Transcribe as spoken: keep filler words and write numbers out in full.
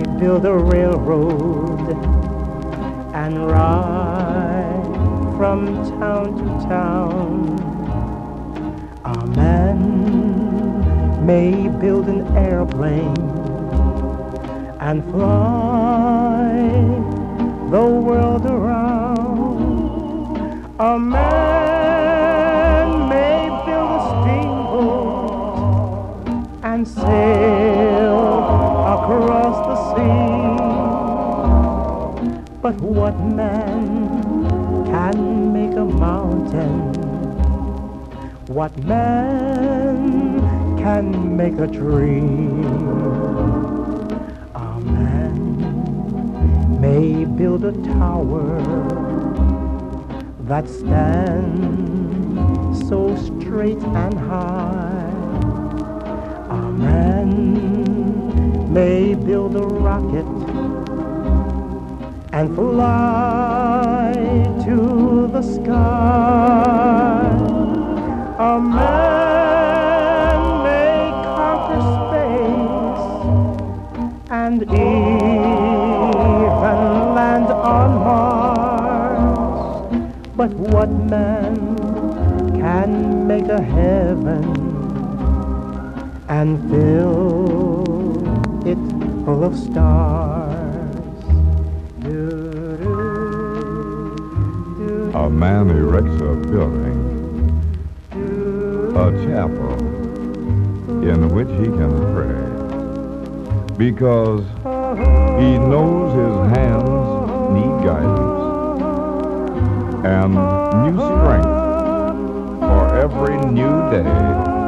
build a railroad and ride from town to town. A man may build an airplane and fly the world around. A man may build a steamboat and sail across the sea. But what man can make a mountain? What man can make a tree? A man may build a tower that stands so straight and high. A man may build a rocket and fly to the sky. A man may conquer space and even land on Mars. But what man can make a heaven and fill it full of stars? A man erects a building, a chapel in which he can pray, because he knows his hands need guidance and new strength for every new day.